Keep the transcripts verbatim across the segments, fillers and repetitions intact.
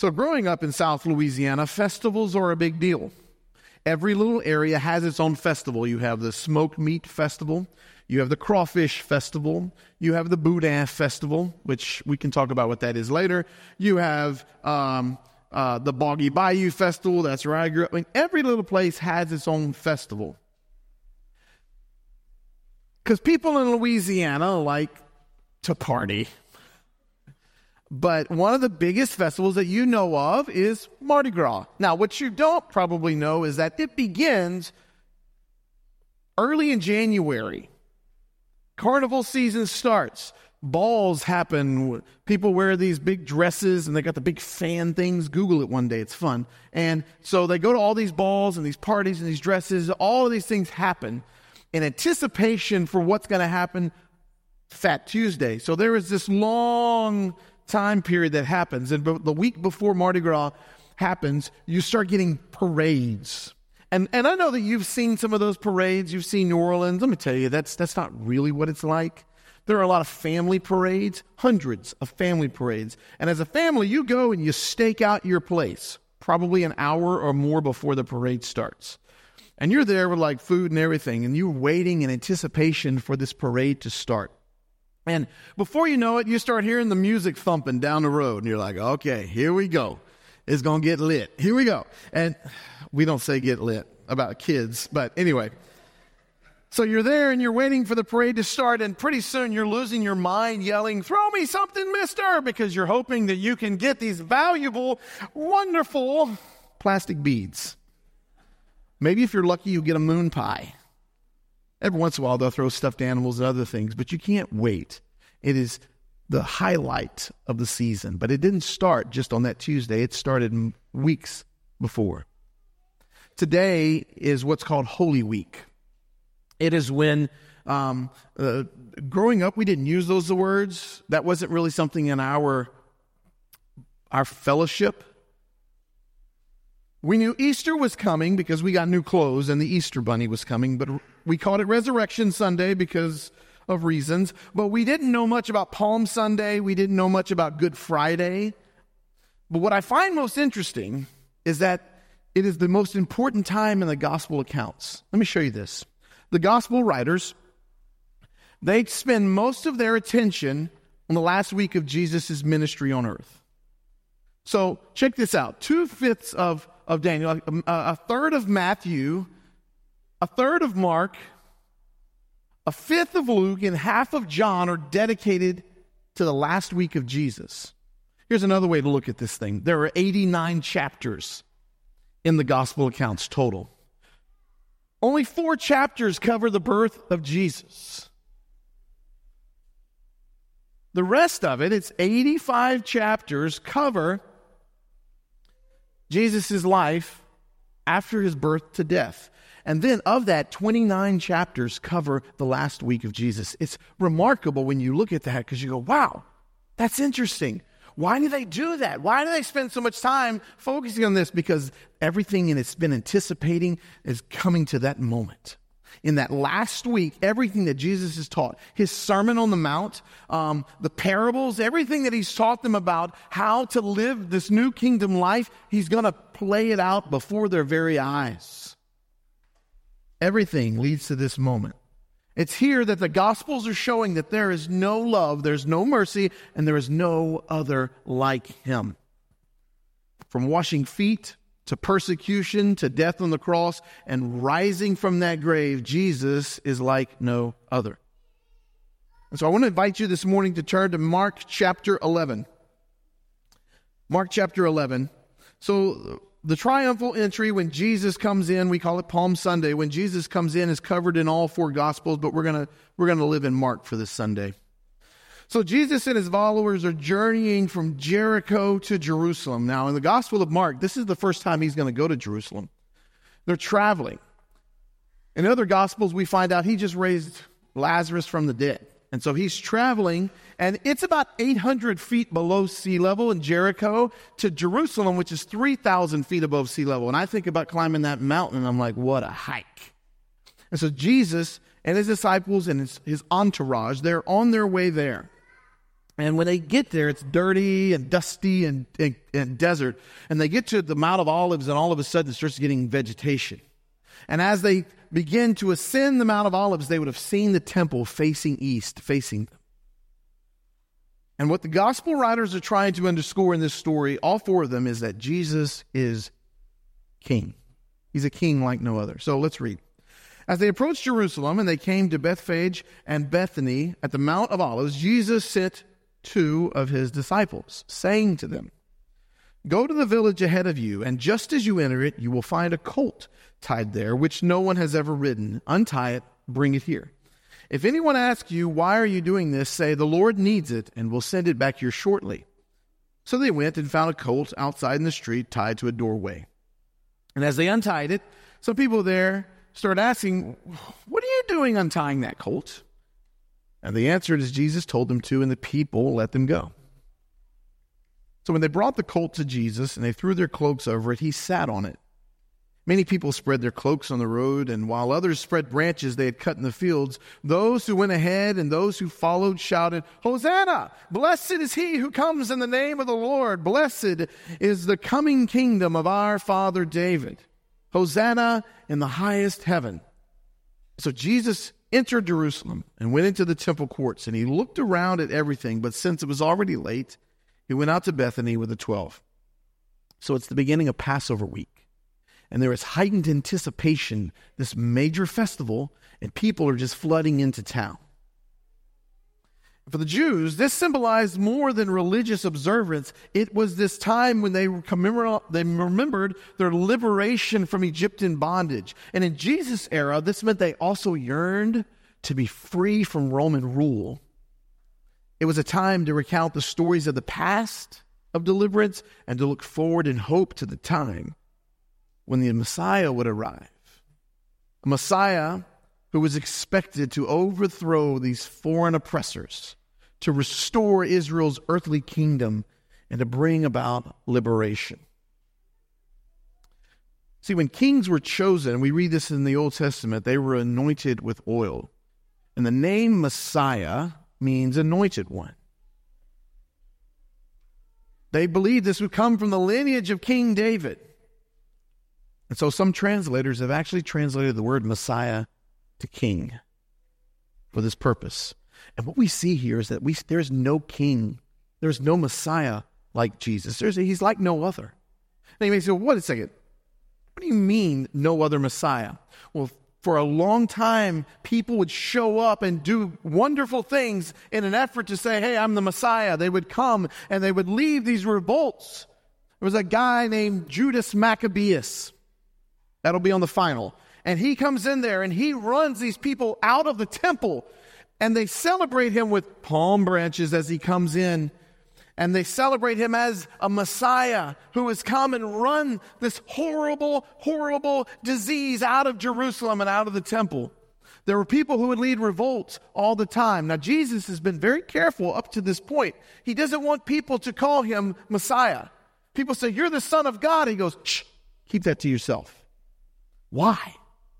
So growing up in South Louisiana, festivals are a big deal. Every little area has its own festival. You have the smoked meat festival. You have the crawfish festival. You have the boudin festival, which we can talk about what that is later. You have um, uh, the Boggy Bayou festival. That's where I grew up. I mean, every little place has its own festival. Because people in Louisiana like to party. But one of the biggest festivals that you know of is Mardi Gras. Now, what you don't probably know is that it begins early in January. Carnival season starts. Balls happen. People wear these big dresses and they got the big fan things. Google it one day. It's fun. And so they go to all these balls and these parties and these dresses. All of these things happen in anticipation for what's going to happen Fat Tuesday. So there is this long time period that happens. And the week before Mardi Gras happens, you start getting parades. And and I know that you've seen some of those parades. You've seen New Orleans. Let me tell you, that's that's not really what it's like. There are a lot of family parades, hundreds of family parades. And as a family, you go and you stake out your place, probably an hour or more before the parade starts. And you're there with like food and everything, and you're waiting in anticipation for this parade to start. And before you know it, you start hearing the music thumping down the road. And you're like, okay, here we go. It's going to get lit. Here we go. And we don't say get lit about kids. But anyway, so you're there and you're waiting for the parade to start. And pretty soon you're losing your mind yelling, throw me something, mister, because you're hoping that you can get these valuable, wonderful plastic beads. Maybe if you're lucky, you get a moon pie. Every once in a while, they'll throw stuffed animals and other things, but you can't wait. It is the highlight of the season, but it didn't start just on that Tuesday. It started weeks before. Today is what's called Holy Week. It is when, um, uh, growing up, we didn't use those words. That wasn't really something in our, our fellowship. We knew Easter was coming because we got new clothes and the Easter bunny was coming, but we called it Resurrection Sunday because of reasons. But we didn't know much about Palm Sunday. We didn't know much about Good Friday. But what I find most interesting is that it is the most important time in the gospel accounts. Let me show you this. The gospel writers, they spend most of their attention on the last week of Jesus' ministry on earth. So check this out. Two-fifths of of Daniel, a, a third of Matthew, a third of Mark, a fifth of Luke, and half of John are dedicated to the last week of Jesus. Here's another way to look at this thing. There are eighty-nine chapters in the gospel accounts total. Only four chapters cover the birth of Jesus. The rest of it, it's eighty-five chapters, cover Jesus' life after his birth to death. And then of that, twenty-nine chapters cover the last week of Jesus. It's remarkable when you look at that because you go, wow, that's interesting. Why do they do that? Why do they spend so much time focusing on this? Because everything in it's been anticipating is coming to that moment. In that last week, everything that Jesus has taught, his Sermon on the Mount, um, the parables, everything that he's taught them about how to live this new kingdom life, he's going to play it out before their very eyes. Everything leads to this moment. It's here that the Gospels are showing that there is no love, there's no mercy, and there is no other like him. From washing feet to persecution, to death on the cross, and rising from that grave, Jesus is like no other. And so I want to invite you this morning to turn to Mark chapter eleven. Mark chapter eleven. So the triumphal entry when Jesus comes in, we call it Palm Sunday. When Jesus comes in is covered in all four Gospels, but we're going to we're going to live in Mark for this Sunday. So Jesus and his followers are journeying from Jericho to Jerusalem. Now, in the Gospel of Mark, this is the first time he's going to go to Jerusalem. They're traveling. In other Gospels, we find out he just raised Lazarus from the dead. And so he's traveling, and it's about eight hundred feet below sea level in Jericho to Jerusalem, which is three thousand feet above sea level. And I think about climbing that mountain, and I'm like, what a hike. And so Jesus and his disciples and his, his entourage, they're on their way there. And when they get there, it's dirty and dusty and, and, and desert. And they get to the Mount of Olives, and all of a sudden it starts getting vegetation. And as they begin to ascend the Mount of Olives, they would have seen the temple facing east, facing them. And what the gospel writers are trying to underscore in this story, all four of them, is that Jesus is king. He's a king like no other. So let's read. As they approached Jerusalem and they came to Bethphage and Bethany at the Mount of Olives, Jesus sent two of his disciples, saying to them, "Go to the village ahead of you, and just as you enter it, you will find a colt tied there, which no one has ever ridden. Untie it, bring it here. If anyone asks you, 'Why are you doing this?' say, 'The Lord needs it, and we'll send it back here shortly.'" So they went and found a colt outside in the street tied to a doorway. And as they untied it, some people there started asking, "What are you doing untying that colt?" And they answered as Jesus told them to, and the people let them go. So when they brought the colt to Jesus and they threw their cloaks over it, he sat on it. Many people spread their cloaks on the road, and while others spread branches they had cut in the fields, those who went ahead and those who followed shouted, "Hosanna! Blessed is he who comes in the name of the Lord. Blessed is the coming kingdom of our father David. Hosanna in the highest heaven." So Jesus entered Jerusalem and went into the temple courts, and he looked around at everything, but since it was already late, he went out to Bethany with the twelve. So it's the beginning of Passover week. And there is heightened anticipation, this major festival, and people are just flooding into town. For the Jews, this symbolized more than religious observance. It was this time when they they remembered their liberation from Egyptian bondage. And in Jesus' era, this meant they also yearned to be free from Roman rule. It was a time to recount the stories of the past of deliverance and to look forward in hope to the time when the Messiah would arrive. A Messiah who was expected to overthrow these foreign oppressors, to restore Israel's earthly kingdom, and to bring about liberation. See, when kings were chosen, we read this in the Old Testament, they were anointed with oil. And the name Messiah means anointed one. They believed this would come from the lineage of King David. And so some translators have actually translated the word Messiah to king for this purpose. And what we see here is that we there's no king, there's no Messiah like Jesus. There's, he's like no other. And you may say, well, wait a second. What do you mean no other Messiah? Well, for a long time, people would show up and do wonderful things in an effort to say, hey, I'm the Messiah. They would come and they would lead these revolts. There was a guy named Judas Maccabeus. That'll be on the final. And he comes in there and he runs these people out of the temple. And they celebrate him with palm branches as he comes in. And they celebrate him as a Messiah who has come and run this horrible, horrible disease out of Jerusalem and out of the temple. There were people who would lead revolts all the time. Now, Jesus has been very careful up to this point. He doesn't want people to call him Messiah. People say, you're the Son of God. He goes, shh, keep that to yourself. Why?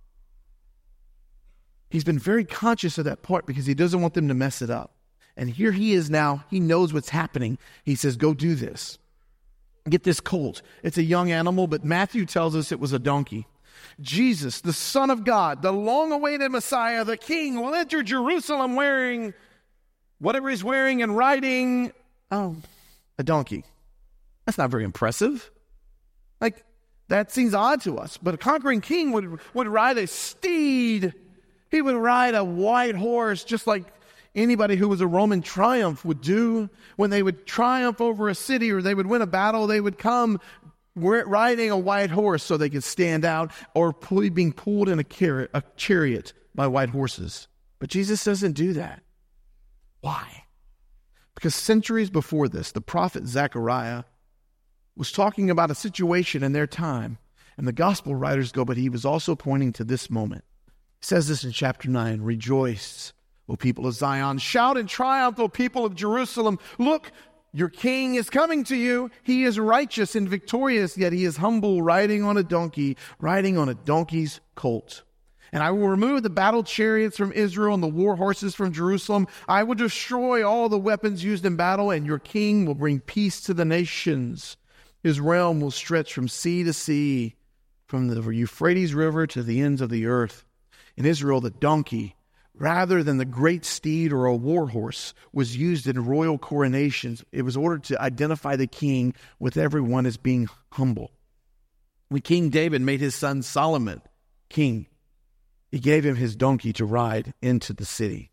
He's been very conscious of that part because he doesn't want them to mess it up. And here he is now. He knows what's happening. He says, go do this. Get this colt. It's a young animal, but Matthew tells us it was a donkey. Jesus, the Son of God, the long-awaited Messiah, the King, will enter Jerusalem wearing whatever he's wearing and riding, oh, a donkey. That's not very impressive. Like, that seems odd to us. But a conquering king would, would ride a steed. He would ride a white horse just like anybody who was a Roman triumph would do. When they would triumph over a city or they would win a battle, they would come riding a white horse so they could stand out, or being pulled in a chariot, a chariot by white horses. But Jesus doesn't do that. Why? Because centuries before this, the prophet Zechariah was talking about a situation in their time. And the gospel writers go, but he was also pointing to this moment. He says this in chapter nine, rejoice, O people of Zion. Shout in triumph, O people of Jerusalem. Look, your king is coming to you. He is righteous and victorious, yet he is humble, riding on a donkey, riding on a donkey's colt. And I will remove the battle chariots from Israel and the war horses from Jerusalem. I will destroy all the weapons used in battle, and your king will bring peace to the nations. His realm will stretch from sea to sea, from the Euphrates River to the ends of the earth. In Israel, the donkey, rather than the great steed or a war horse, was used in royal coronations. It was ordered to identify the king with everyone as being humble. When King David made his son Solomon king, he gave him his donkey to ride into the city.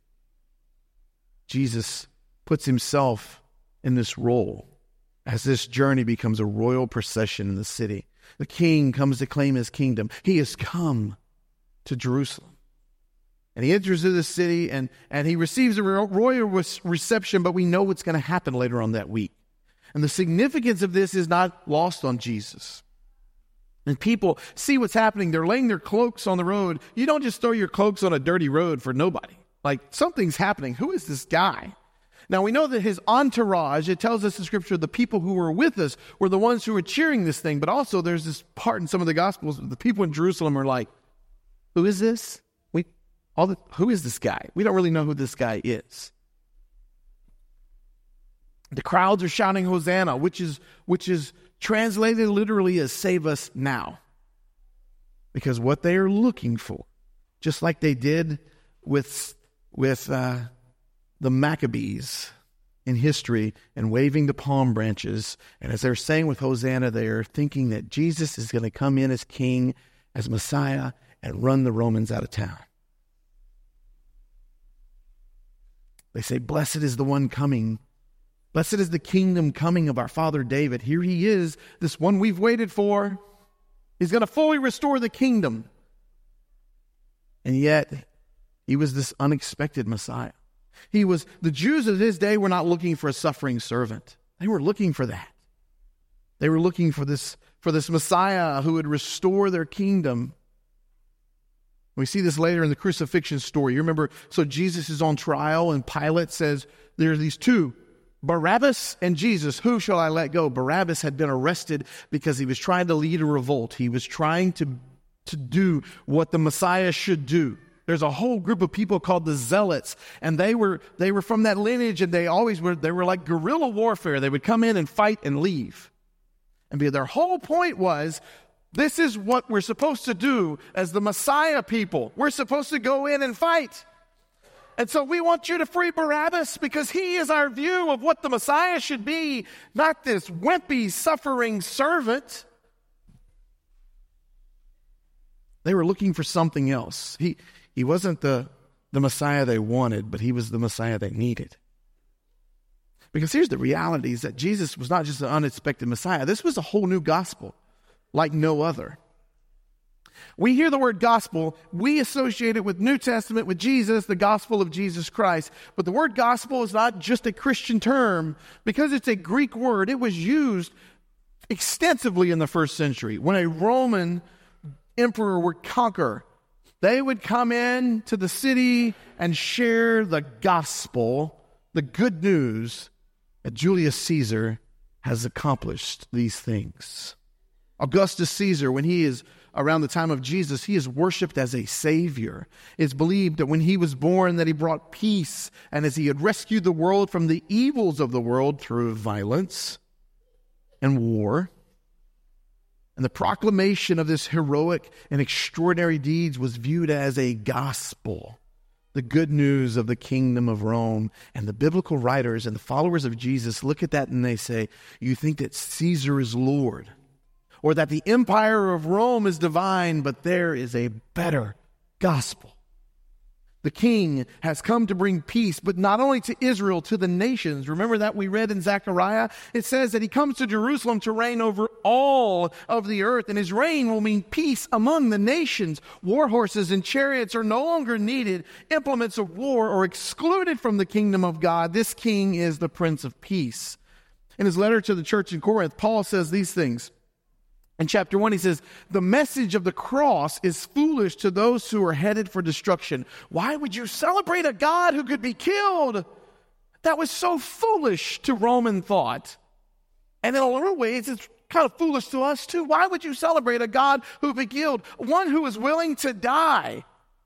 Jesus puts himself in this role as this journey becomes a royal procession in the city. The king comes to claim his kingdom. He has come to Jerusalem. And he enters into the city and, and he receives a royal reception, but we know what's going to happen later on that week. And the significance of this is not lost on Jesus. And people see what's happening. They're laying their cloaks on the road. You don't just throw your cloaks on a dirty road for nobody. Like, something's happening. Who is this guy? Now, we know that his entourage, it tells us in Scripture, the people who were with us were the ones who were cheering this thing. But also there's this part in some of the Gospels, the people in Jerusalem are like, who is this? We, all the, who is this guy? We don't really know who this guy is. The crowds are shouting Hosanna, which is which is translated literally as save us now. Because what they are looking for, just like they did with, with uh, the Maccabees in history and waving the palm branches, and as they're saying with Hosanna, they are thinking that Jesus is going to come in as king, as Messiah, and run the Romans out of town. They say, blessed is the one coming. Blessed is the kingdom coming of our father David. Here he is, this one we've waited for. He's going to fully restore the kingdom. And yet, he was this unexpected Messiah. He was, the Jews of his day were not looking for a suffering servant. They were looking for that. They were looking for this, for this Messiah who would restore their kingdom. We see this later in the crucifixion story. You remember, so Jesus is on trial and Pilate says, there are these two, Barabbas and Jesus, who shall I let go? Barabbas had been arrested because he was trying to lead a revolt. He was trying to, to do what the Messiah should do. There's a whole group of people called the Zealots, and they were they were from that lineage, and they always were, they were like guerrilla warfare. They would come in and fight and leave. And their whole point was, this is what we're supposed to do as the Messiah people. We're supposed to go in and fight. And so we want you to free Barabbas because he is our view of what the Messiah should be, not this wimpy, suffering servant. They were looking for something else. He he wasn't the, the Messiah they wanted, but he was the Messiah they needed. Because here's the reality, is that Jesus was not just an unexpected Messiah. This was a whole new gospel, like no other. We hear the word gospel, we associate it with New Testament, with Jesus, the gospel of Jesus Christ. But the word gospel is not just a Christian term. Because it's a Greek word, it was used extensively in the first century. When a Roman emperor would conquer, they would come in to the city and share the gospel, the good news that Julius Caesar has accomplished these things. Augustus Caesar, when he is around the time of Jesus, he is worshipped as a savior. It's believed that when he was born that he brought peace, and as he had rescued the world from the evils of the world through violence and war. And the proclamation of this heroic and extraordinary deeds was viewed as a gospel, the good news of the kingdom of Rome. And the biblical writers and the followers of Jesus look at that and they say, you think that Caesar is Lord, or that the empire of Rome is divine, but there is a better gospel. The king has come to bring peace, but not only to Israel, to the nations. Remember that we read in Zechariah? It says that he comes to Jerusalem to reign over all of the earth, and his reign will mean peace among the nations. War horses and chariots are no longer needed. Implements of war are excluded from the kingdom of God. This king is the Prince of Peace. In his letter to the church in Corinth, Paul says these things. In chapter one, he says, the message of the cross is foolish to those who are headed for destruction. Why would you celebrate a God who could be killed? That was so foolish to Roman thought. And in a lot of ways, it's kind of foolish to us too. Why would you celebrate a God who could be killed? One who is willing to die.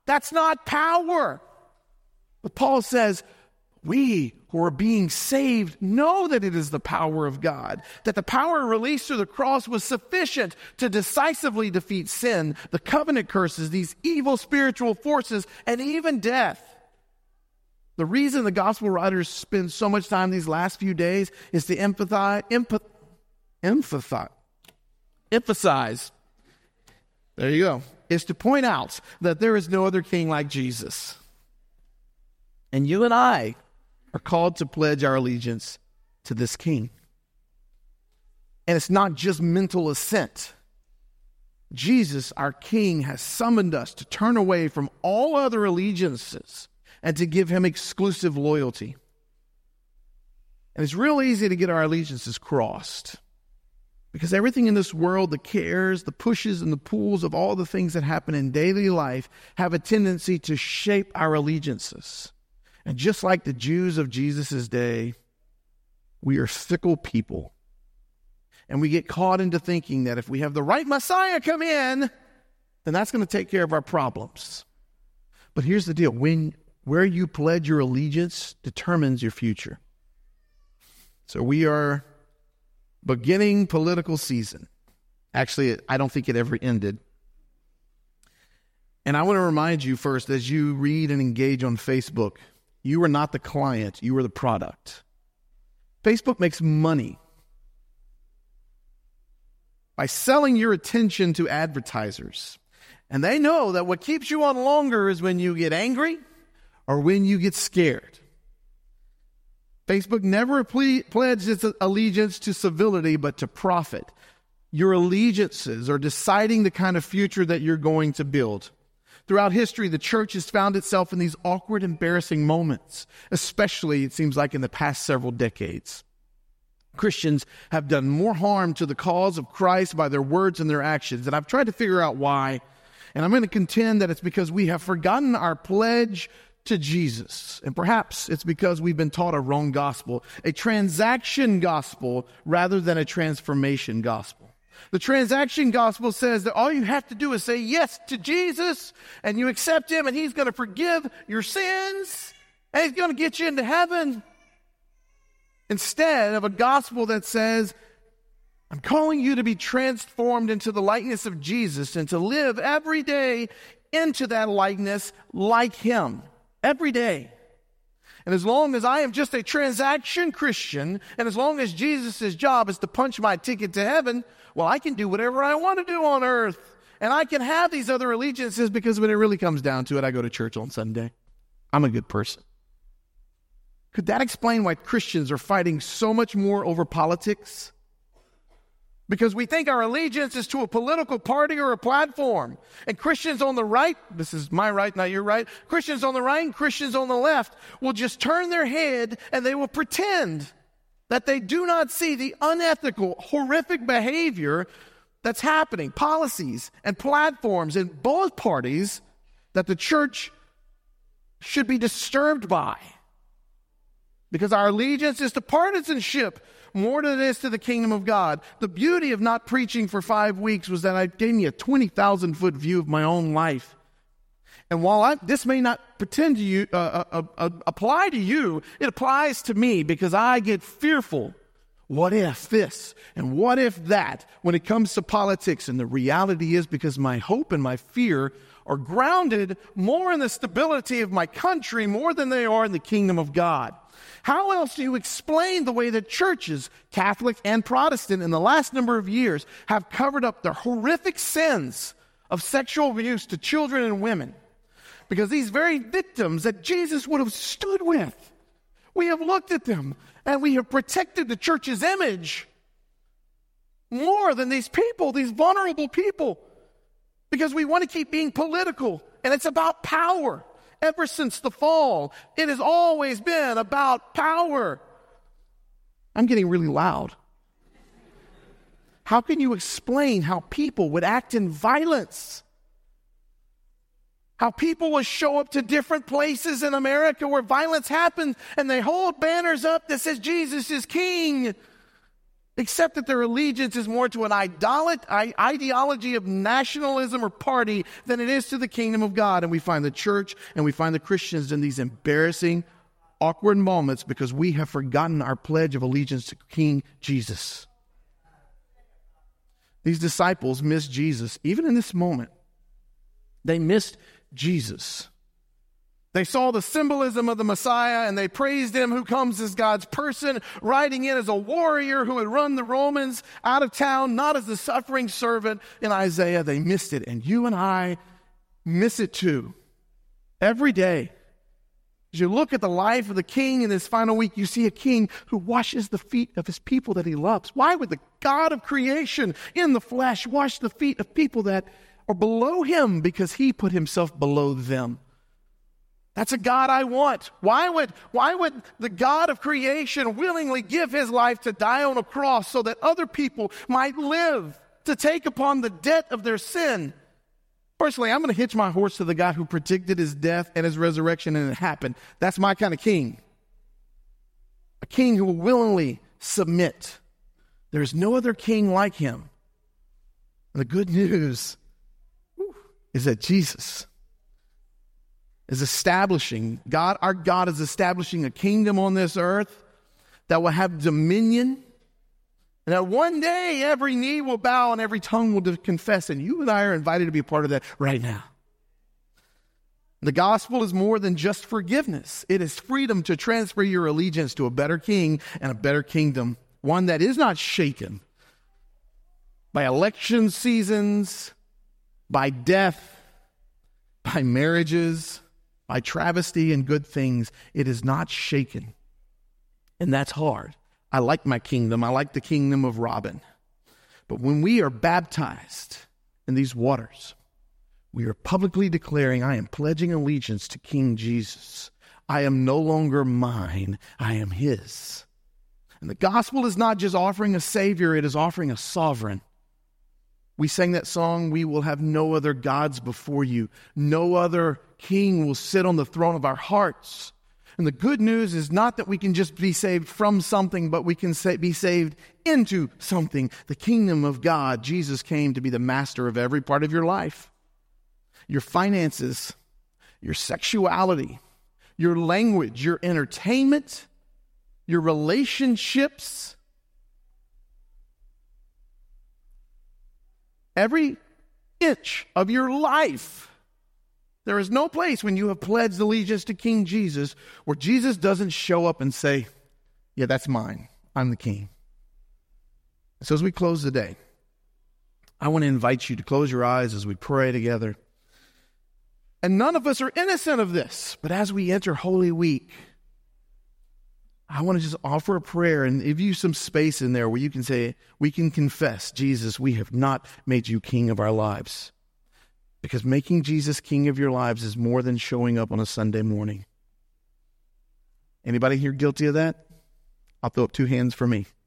That's not power. But Paul says, we who are being saved know that it is the power of God, that the power released through the cross was sufficient to decisively defeat sin, the covenant curses, these evil spiritual forces, and even death. The reason the gospel writers spend so much time these last few days is to empathize, empath, emphasize, emphasize, there you go, is to point out that there is no other king like Jesus. And you and I are called to pledge our allegiance to this king. And it's not just mental assent. Jesus, our king, has summoned us to turn away from all other allegiances and to give him exclusive loyalty. And it's real easy to get our allegiances crossed, because everything in this world, the cares, the pushes, and the pulls of all the things that happen in daily life have a tendency to shape our allegiances. And just like the Jews of Jesus' day, we are fickle people. And we get caught into thinking that if we have the right Messiah come in, then that's going to take care of our problems. But here's the deal. When, where you pledge your allegiance determines your future. So we are beginning political season. Actually, I don't think it ever ended. And I want to remind you first, as you read and engage on Facebook, you are not the client, you are the product. Facebook makes money by selling your attention to advertisers. And they know that what keeps you on longer is when you get angry or when you get scared. Facebook never ple- pledged its allegiance to civility, but to profit. Your allegiances are deciding the kind of future that you're going to build. Throughout history, the church has found itself in these awkward, embarrassing moments, especially, it seems like, in the past several decades. Christians have done more harm to the cause of Christ by their words and their actions, and I've tried to figure out why, and I'm going to contend that it's because we have forgotten our pledge to Jesus, and perhaps it's because we've been taught a wrong gospel, a transaction gospel rather than a transformation gospel. The transaction gospel says that all you have to do is say yes to Jesus, and you accept him, and he's going to forgive your sins, and he's going to get you into heaven. Instead of a gospel that says, I'm calling you to be transformed into the likeness of Jesus and to live every day into that likeness like him. Every day. And as long as I am just a transaction Christian, and as long as Jesus' job is to punch my ticket to heaven, well, I can do whatever I want to do on earth. And I can have these other allegiances because when it really comes down to it, I go to church on Sunday. I'm a good person. Could that explain why Christians are fighting so much more over politics? Because we think our allegiance is to a political party or a platform. And Christians on the right, this is my right, not your right, Christians on the right and Christians on the left will just turn their head and they will pretend that they do not see the unethical, horrific behavior that's happening, policies and platforms in both parties that the church should be disturbed by. Because our allegiance is to partisanship more than it is to the kingdom of God. The beauty of not preaching for five weeks was that I gave you a twenty thousand foot view of my own life. And while I, this may not pretend to you, uh, uh, uh, apply to you, it applies to me because I get fearful. What if this and what if that when it comes to politics? And the reality is because my hope and my fear are grounded more in the stability of my country more than they are in the kingdom of God. How else do you explain the way that churches, Catholic and Protestant, in the last number of years have covered up their horrific sins of sexual abuse to children and women? Because these very victims that Jesus would have stood with, we have looked at them and we have protected the church's image more than these people, these vulnerable people, because we want to keep being political, and it's about power. Ever since the fall, it has always been about power. I'm getting really loud. How can you explain how people would act in violence? How people will show up to different places in America where violence happens and they hold banners up that says Jesus is King. except that their allegiance is more to an idolat, ideology of nationalism or party than it is to the kingdom of God. And we find the church and we find the Christians in these embarrassing, awkward moments because we have forgotten our pledge of allegiance to King Jesus. These disciples missed Jesus. Even in this moment, they missed Jesus. They saw the symbolism of the Messiah and they praised him who comes as God's person, riding in as a warrior who had run the Romans out of town, not as the suffering servant in Isaiah. They missed it. And you and I miss it too. Every day. As you look at the life of the king in this final week, you see a king who washes the feet of his people that he loves. Why would the God of creation in the flesh wash the feet of people that are below him? Because he put himself below them. That's a God I want. Why would, why would the God of creation willingly give his life to die on a cross so that other people might live to take upon the debt of their sin? Personally, I'm going to hitch my horse to the God who predicted his death and his resurrection, and it happened. That's my kind of king. A king who will willingly submit. There is no other king like him. And the good news is that Jesus is establishing, God, our God is establishing a kingdom on this earth that will have dominion, and that one day every knee will bow and every tongue will confess, and you and I are invited to be a part of that right now. The gospel is more than just forgiveness. It is freedom to transfer your allegiance to a better king and a better kingdom, one that is not shaken by election seasons, by death, by marriages, by travesty and good things. It is not shaken. And that's hard. I like my kingdom. I like the kingdom of Robin. But when we are baptized in these waters, we are publicly declaring, I am pledging allegiance to King Jesus. I am no longer mine. I am his. And the gospel is not just offering a savior. It is offering a sovereign. We sang that song, we will have no other gods before you. No other king will sit on the throne of our hearts. And the good news is not that we can just be saved from something, but we can say, be saved into something. The kingdom of God. Jesus came to be the master of every part of your life. Your finances, your sexuality, your language, your entertainment, your relationships. Every inch of your life. There is no place when you have pledged allegiance to King Jesus where Jesus doesn't show up and say, yeah, that's mine. I'm the king. So as we close the day, I want to invite you to close your eyes as we pray together. And none of us are innocent of this, but as we enter Holy Week, I want to just offer a prayer and give you some space in there where you can say, we can confess, Jesus, we have not made you king of our lives. Because making Jesus king of your lives is more than showing up on a Sunday morning. Anybody here guilty of that? I'll throw up two hands for me.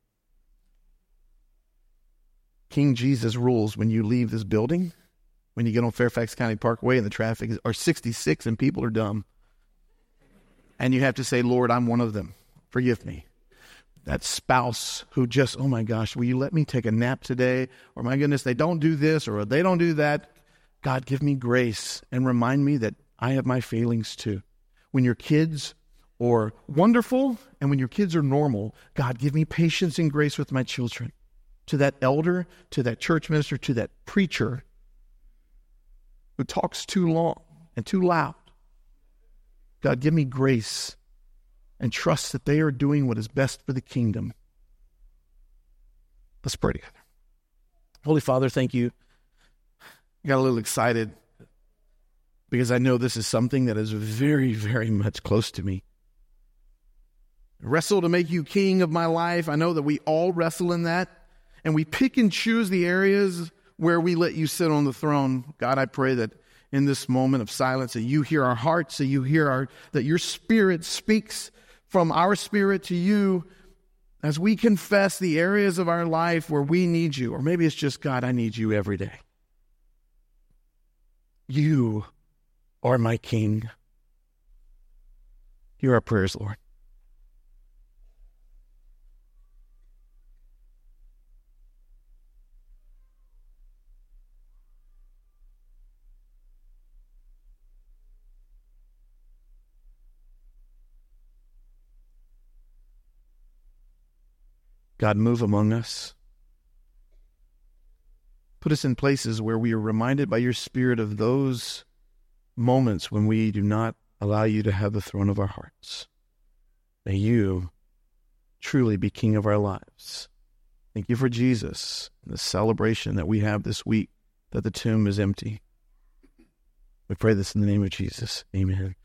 King Jesus rules when you leave this building, when you get on Fairfax County Parkway and the traffic is, are sixty-six and people are dumb. And you have to say, Lord, I'm one of them. Forgive me. That spouse who just, oh my gosh, will you let me take a nap today? Or my goodness, they don't do this or they don't do that. God, give me grace and remind me that I have my failings too. When your kids are wonderful and when your kids are normal, God, give me patience and grace with my children. To that elder, to that church minister, to that preacher who talks too long and too loud. God, give me grace and trust that they are doing what is best for the kingdom. Let's pray together. Holy Father, thank you. I got a little excited because I know this is something that is very, very much close to me. I wrestle to make you king of my life. I know that we all wrestle in that, and we pick and choose the areas where we let you sit on the throne. God, I pray that in this moment of silence, that you hear our hearts, that you hear our, that your spirit speaks from our spirit to you as we confess the areas of our life where we need you. Or maybe it's just, God, I need you every day. You are my King. Hear our prayers, Lord. God, move among us. Put us in places where we are reminded by your Spirit of those moments when we do not allow you to have the throne of our hearts. May you truly be King of our lives. Thank you for Jesus and the celebration that we have this week, that the tomb is empty. We pray this in the name of Jesus. Amen.